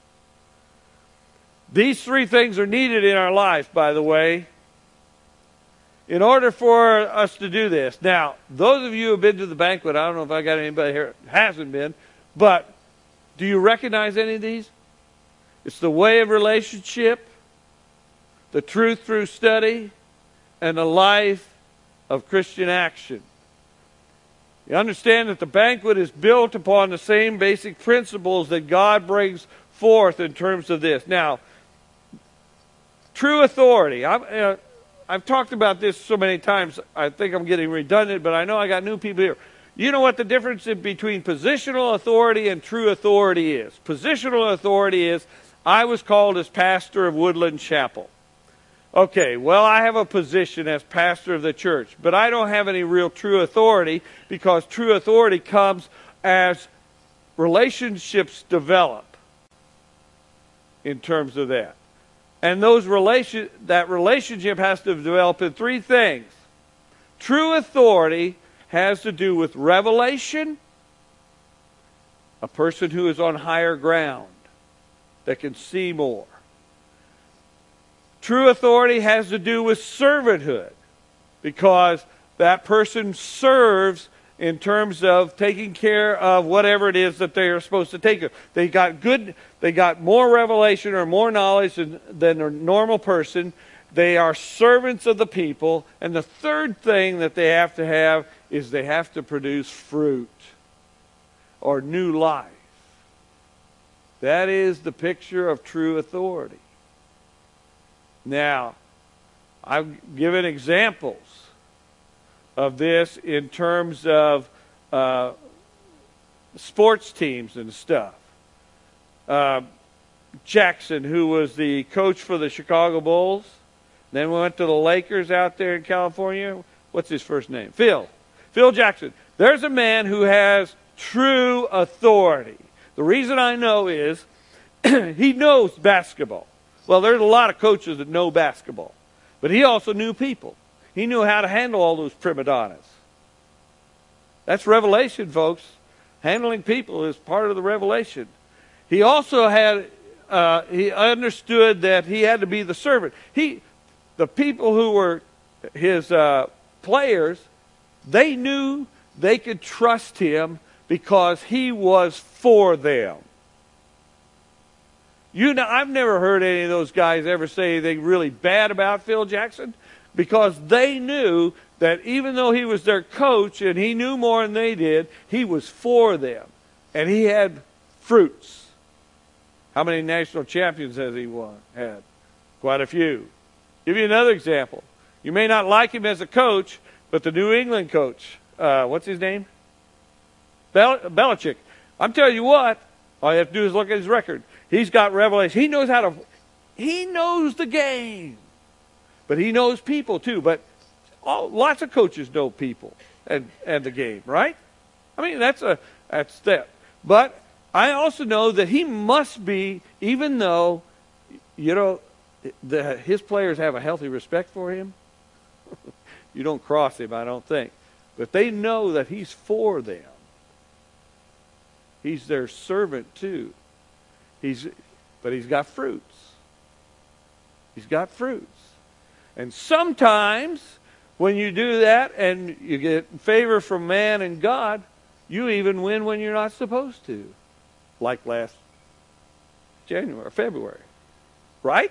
These three things are needed in our life, by the way, in order for us to do this. Now, those of you who have been to the banquet, I don't know if I got anybody here who hasn't been, but do you recognize any of these? It's the way of relationship, the truth through study, and the life of Christian action. You understand that the banquet is built upon the same basic principles that God brings forth in terms of this. Now, true authority. I've, uh, I've talked about this so many times, I think I'm getting redundant, but I know I got new people here. You know what the difference between positional authority and true authority is? Positional authority is, I was called as pastor of Woodland Chapel. Okay, well, I have a position as pastor of the church, but I don't have any real true authority, because true authority comes as relationships develop in terms of that. And those relation that relationship has to develop in three things. True authority has to do with revelation, a person who is on higher ground, that can see more. True authority has to do with servanthood, because that person serves in terms of taking care of whatever it is that they are supposed to take care of. They got good, they got more revelation or more knowledge than, than a normal person. They are servants of the people. And the third thing that they have to have is they have to produce fruit or new life. That is the picture of true authority. Now, I've given examples of this in terms of uh, sports teams and stuff. Uh, Jackson, who was the coach for the Chicago Bulls, then went to the Lakers out there in California. What's his first name? Phil. Phil Jackson. There's a man who has true authority. The reason I know is he knows basketball. Well, there's a lot of coaches that know basketball. But he also knew people. He knew how to handle all those prima donnas. That's revelation, folks. Handling people is part of the revelation. He also had, uh, he understood that he had to be the servant. He, the people who were his uh, players, they knew they could trust him because he was for them. You know, I've never heard any of those guys ever say anything really bad about Phil Jackson, because they knew that even though he was their coach and he knew more than they did, he was for them. And he had fruits. How many national champions has he won? Had quite a few. Give you another example. You may not like him as a coach, but the New England coach, uh, what's his name? Bel- Belichick. I'm telling you what, all you have to do is look at his record. He's got revelation. He knows how to, he knows the game. But he knows people too. But all, lots of coaches know people and, and the game, right? I mean, that's a that's that. But I also know that he must be, even though, you know, the, his players have a healthy respect for him. You don't cross him, I don't think. But they know that he's for them. He's their servant too. He's, but he's got fruits. He's got fruits. And sometimes when you do that and you get favor from man and God, you even win when you're not supposed to. Like last January, February. Right?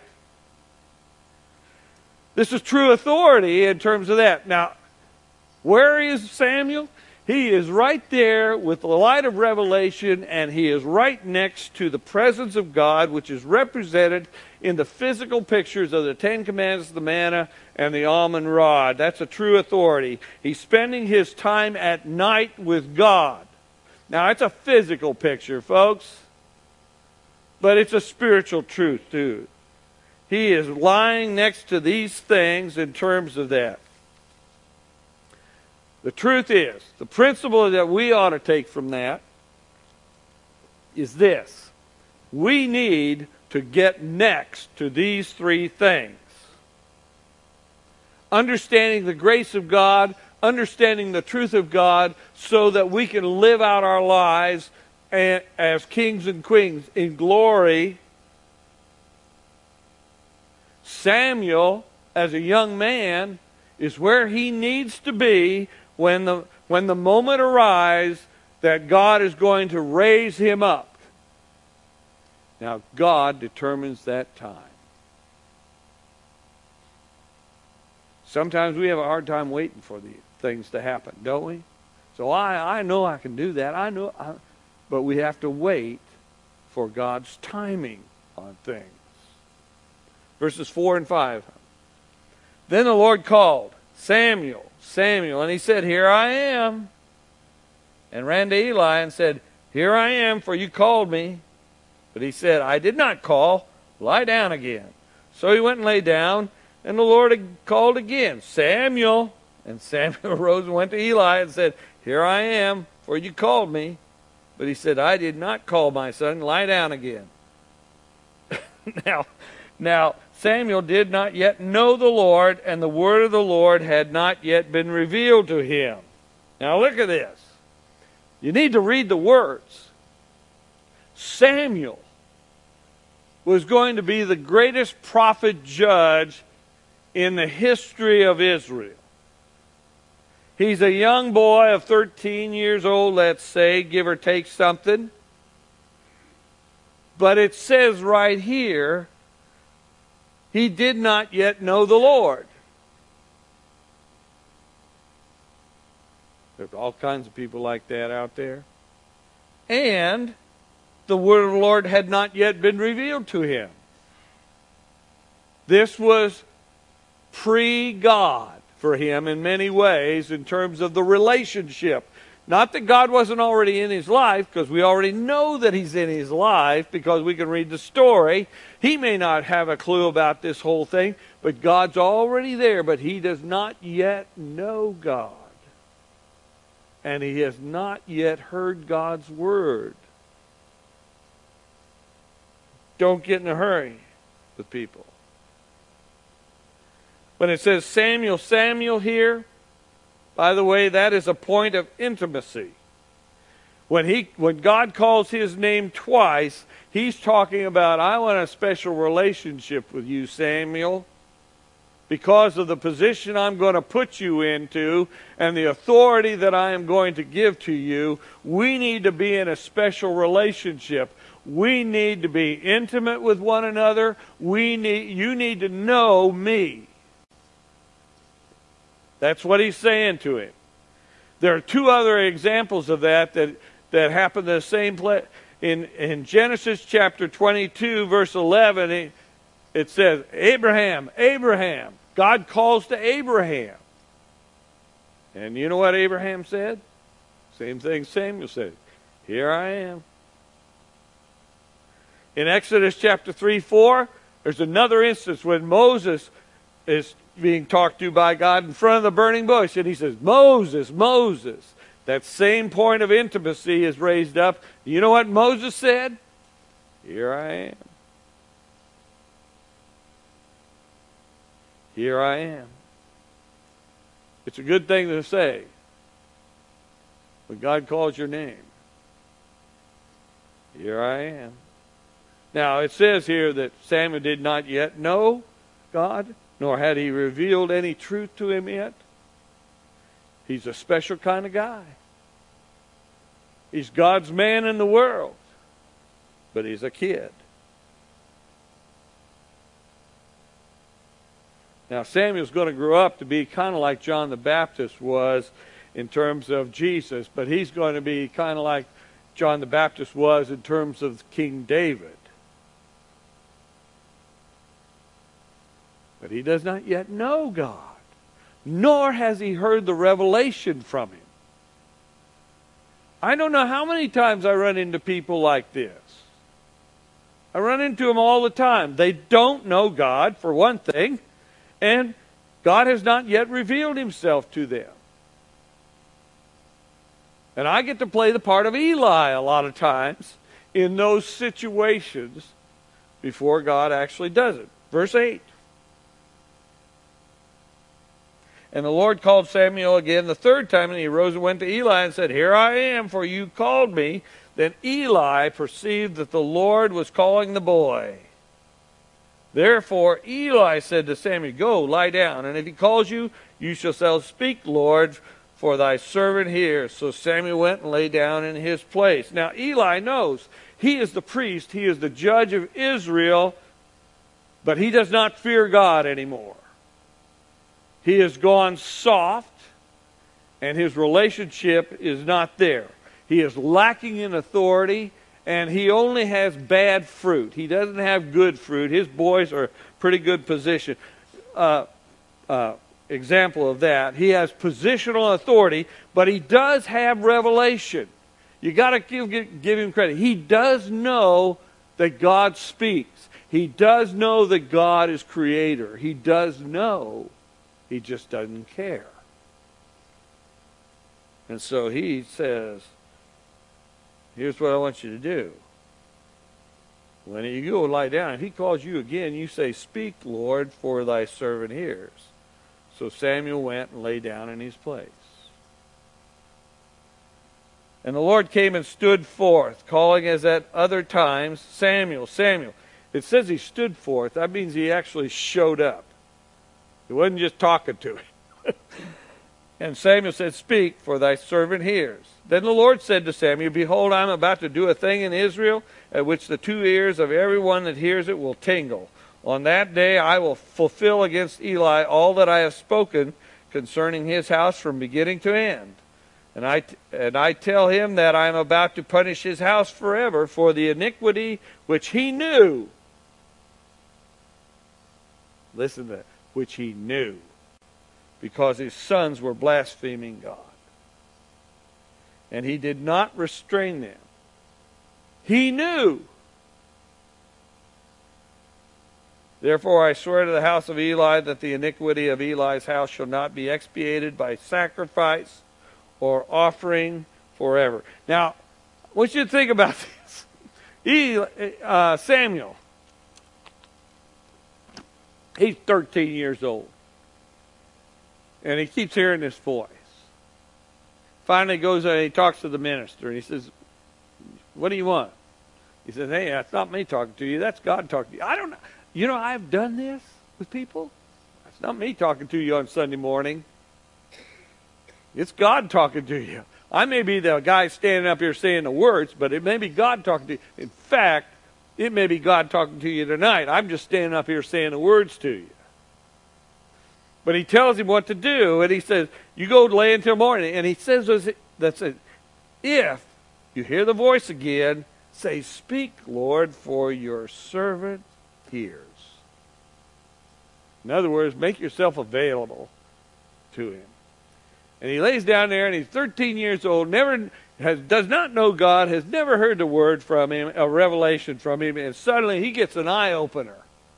This is true authority in terms of that. Now, where is Samuel? He is right there with the light of revelation, and he is right next to the presence of God, which is represented in the physical pictures of the Ten Commandments, the manna, and the almond rod. That's a true authority. He's spending his time at night with God. Now, it's a physical picture, folks, but it's a spiritual truth, too. He is lying next to these things in terms of that. The truth is, the principle that we ought to take from that is this. We need to get next to these three things. Understanding the grace of God, understanding the truth of God, so that we can live out our lives as kings and queens in glory. Samuel, as a young man, is where he needs to be when the, when the moment arrives that God is going to raise him up. Now, God determines that time. Sometimes we have a hard time waiting for the things to happen, don't we? So I, I know I can do that. I know, I, but we have to wait for God's timing on things. Verses four and five. Then the Lord called, Samuel, Samuel, and he said, Here I am. And ran to Eli and said, Here I am, for you called me. But he said, I did not call. Lie down again. So he went and lay down, and the Lord had called again, Samuel. And Samuel arose and went to Eli and said, Here I am, for you called me. But he said, I did not call, my son. Lie down again. now, now, Samuel did not yet know the Lord, and the word of the Lord had not yet been revealed to him. Now look at this. You need to read the words. Samuel was going to be the greatest prophet judge in the history of Israel. He's a young boy of thirteen years old, let's say, give or take something. But it says right here, he did not yet know the Lord. There's all kinds of people like that out there. And the word of the Lord had not yet been revealed to him. This was pre-God for him in many ways in terms of the relationship. Not that God wasn't already in his life, because we already know that he's in his life because we can read the story. He may not have a clue about this whole thing, but God's already there, but he does not yet know God. And he has not yet heard God's word. Don't get in a hurry with people. When it says Samuel, Samuel here, by the way, that is a point of intimacy. When he, when God calls his name twice, he's talking about, I want a special relationship with you, Samuel, because of the position I'm going to put you into and the authority that I am going to give to you, we need to be in a special relationship. We need to be intimate with one another. We need, you need to know me. That's what he's saying to him. There are two other examples of that that, that happen in the same place. In, in Genesis chapter twenty-two, verse eleven, it, it says, Abraham, Abraham. God calls to Abraham. And you know what Abraham said? Same thing Samuel said. Here I am. In Exodus chapter three, four, there's another instance when Moses is being talked to by God in front of the burning bush. And he says, Moses, Moses. That same point of intimacy is raised up. You know what Moses said? Here I am. Here I am. It's a good thing to say when God calls your name. Here I am. Now, it says here that Samuel did not yet know God, nor had he revealed any truth to him yet. He's a special kind of guy. He's God's man in the world, but he's a kid. Now, Samuel's going to grow up to be kind of like John the Baptist was in terms of Jesus, but he's going to be kind of like John the Baptist was in terms of King David. But he does not yet know God, nor has he heard the revelation from him. I don't know how many times I run into people like this. I run into them all the time. They don't know God, for one thing, and God has not yet revealed himself to them. And I get to play the part of Eli a lot of times in those situations before God actually does it. Verse eight. And the Lord called Samuel again the third time, and he arose and went to Eli and said, Here I am, for you called me. Then Eli perceived that the Lord was calling the boy. Therefore Eli said to Samuel, Go, lie down, and if he calls you, you shall say, Speak, Lord, for thy servant hears. So Samuel went and lay down in his place. Now Eli knows he is the priest, he is the judge of Israel, but he does not fear God anymore. He has gone soft, and his relationship is not there. He is lacking in authority, and he only has bad fruit. He doesn't have good fruit. His boys are pretty good position. Uh, uh, example of that. He has positional authority, but he does have revelation. You got to give, give him credit. He does know that God speaks. He does know that God is creator. He does know. He just doesn't care. And so he says, here's what I want you to do. When you go lie down, if he calls you again, you say, Speak, Lord, for thy servant hears. So Samuel went and lay down in his place. And the Lord came and stood forth, calling as at other times, Samuel, Samuel. It says he stood forth. That means he actually showed up. He wasn't just talking to him. And Samuel said, Speak, for thy servant hears. Then the Lord said to Samuel, Behold, I am about to do a thing in Israel, at which the two ears of every one that hears it will tingle. On that day I will fulfill against Eli all that I have spoken concerning his house from beginning to end. And I, and I tell him that I am about to punish his house forever for the iniquity which he knew. Listen to that. Which he knew, because his sons were blaspheming God. And he did not restrain them. He knew. Therefore I swear to the house of Eli that the iniquity of Eli's house shall not be expiated by sacrifice or offering forever. Now, I want you to think about this. Eli, uh, Samuel. He's thirteen years old. And he keeps hearing this voice. Finally goes and he talks to the minister. And he says, What do you want? He says, Hey, that's not me talking to you. That's God talking to you. I don't know. You know, I've done this with people. It's not me talking to you on Sunday morning. It's God talking to you. I may be the guy standing up here saying the words, but it may be God talking to you. In fact, it may be God talking to you tonight. I'm just standing up here saying the words to you. But he tells him what to do, and he says, you go lay until morning. And he says, that's it. If you hear the voice again, say, speak, Lord, for your servant hears. In other words, make yourself available to him. And he lays down there, and he's thirteen years old, never has, does not know God, has never heard the word from him, a revelation from him, and suddenly he gets an eye-opener.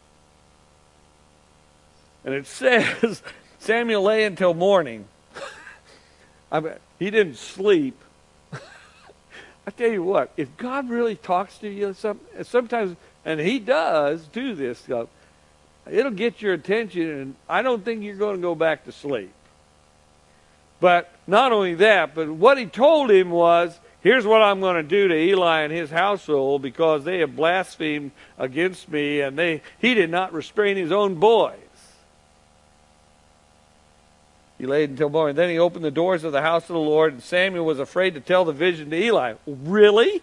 And it says, Samuel lay until morning. I mean, he didn't sleep. I tell you what, if God really talks to you, some, sometimes, and he does do this stuff, it'll get your attention, and I don't think you're going to go back to sleep. But not only that, but what he told him was, here's what I'm going to do to Eli and his household because they have blasphemed against me, and they he did not restrain his own boys. He laid until morning. Then he opened the doors of the house of the Lord, and Samuel was afraid to tell the vision to Eli. Really?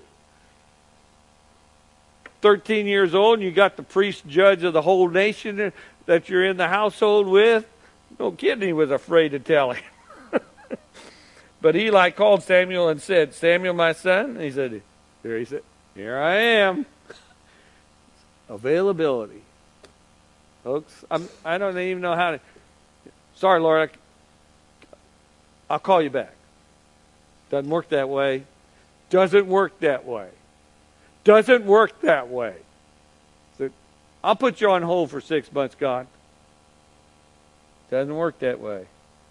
thirteen years old, and you got the priest judge of the whole nation that you're in the household with? No kidding, he was afraid to tell him. But Eli called Samuel and said, Samuel, my son? And he said, here he said, here I am. Availability. Folks, I'm, I don't even know how to... Sorry, Lord, I, I'll call you back. Doesn't work that way. Doesn't work that way. Doesn't work that way. So, I'll put you on hold for six months, God. Doesn't work that way.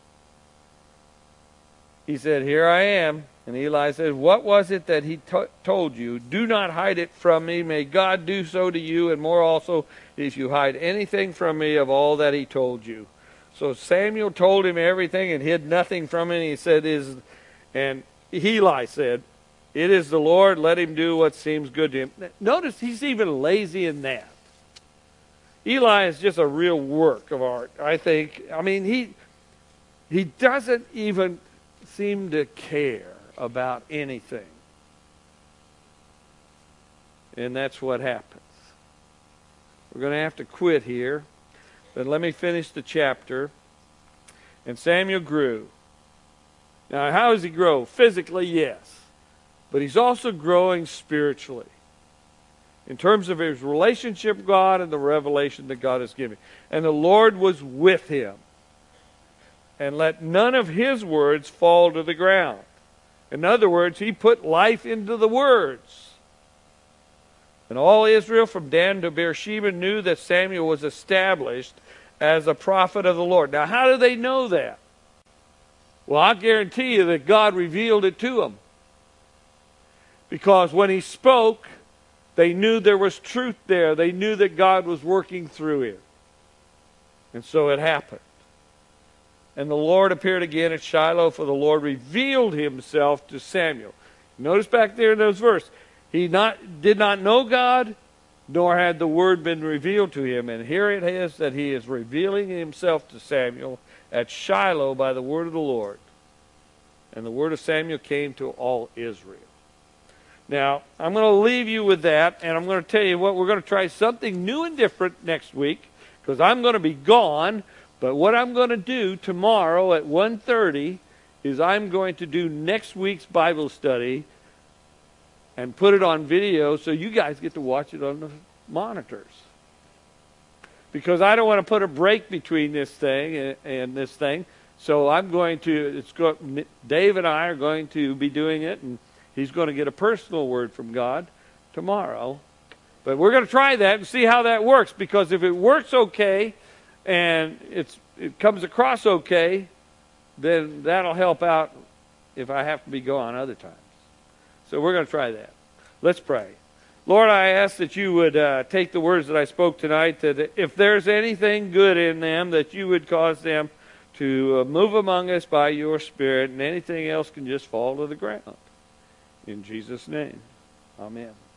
He said, here I am. And Eli said, what was it that he to- told you? Do not hide it from me. May God do so to you, and more also, if you hide anything from me of all that he told you. So Samuel told him everything and hid nothing from him. He said, "Is," and Eli said, it is the Lord. Let him do what seems good to him. Notice he's even lazy in that. Eli is just a real work of art, I think. I mean, he he doesn't even seem to care about anything. And that's what happens. We're going to have to quit here. But let me finish the chapter. And Samuel grew. Now, how does he grow? Physically, yes. But he's also growing spiritually. In terms of his relationship with God and the revelation that God has given. And the Lord was with him. And let none of his words fall to the ground. In other words, he put life into the words. And all Israel from Dan to Beersheba knew that Samuel was established as a prophet of the Lord. Now, how do they know that? Well, I guarantee you that God revealed it to them. Because when he spoke, they knew there was truth there. They knew that God was working through him. And so it happened. And the Lord appeared again at Shiloh, for the Lord revealed himself to Samuel. Notice back there in those verses, he not, did not know God, nor had the word been revealed to him. And here it is that he is revealing himself to Samuel at Shiloh by the word of the Lord. And the word of Samuel came to all Israel. Now, I'm going to leave you with that, and I'm going to tell you what, we're going to try something new and different next week, because I'm going to be gone. But what I'm going to do tomorrow at one thirty is I'm going to do next week's Bible study and put it on video so you guys get to watch it on the monitors. Because I don't want to put a break between this thing and, and this thing. So I'm going to, it's go, Dave and I are going to be doing it, and he's going to get a personal word from God tomorrow. But we're going to try that and see how that works. Because if it works okay, and it's it comes across okay, then that'll help out if I have to be gone other times. So we're going to try that. Let's pray. Lord, I ask that you would uh, take the words that I spoke tonight, that if there's anything good in them, that you would cause them to uh, move among us by your Spirit, and anything else can just fall to the ground. In Jesus' name, amen.